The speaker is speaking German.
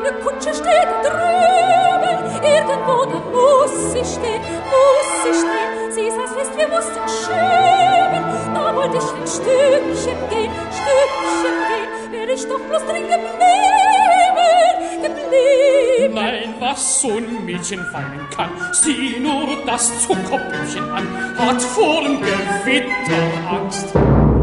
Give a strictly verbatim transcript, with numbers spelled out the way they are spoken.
Eine Kutsche steht da drüben, irgendwo, da muss sie stehen, muss sie stehen. Sie saß fest, wir mussten schieben, da wollte ich ein Stückchen gehen, Stückchen gehen, wär ich doch bloß drin geblieben, geblieben. Nein, was so ein Mädchen weinen kann, sieh nur das Zuckerpüppchen an, hat vorm Gewitter Angst.